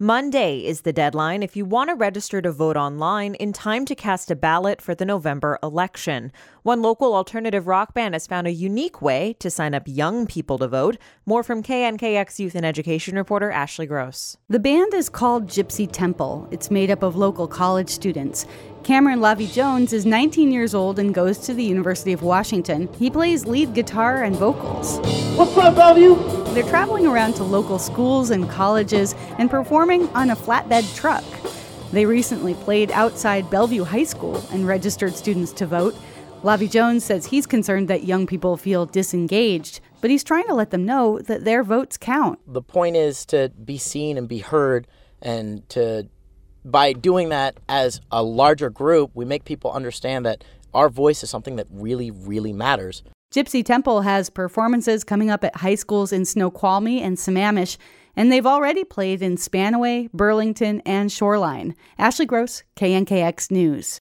Monday is the deadline if you want to register to vote online in time to cast a ballot for the November election. One local alternative rock band has found a unique way to sign up young people to vote. More from KNKX Youth and Education reporter Ashley Gross. The band is called Gypsy Temple. It's made up of local college students. Cameron Lavie Jones is 19 years old and goes to the University of Washington. He plays lead guitar and vocals. What's up, Bellevue? They're traveling around to local schools and colleges and performing on a flatbed truck. They recently played outside Bellevue High School and registered students to vote. Lavie Jones says he's concerned that young people feel disengaged, but he's trying to let them know that their votes count. The point is to be seen and be heard, and by doing that as a larger group, we make people understand that our voice is something that really, really matters. Gypsy Temple has performances coming up at high schools in Snoqualmie and Sammamish, and they've already played in Spanaway, Burlington, and Shoreline. Ashley Gross, KNKX News.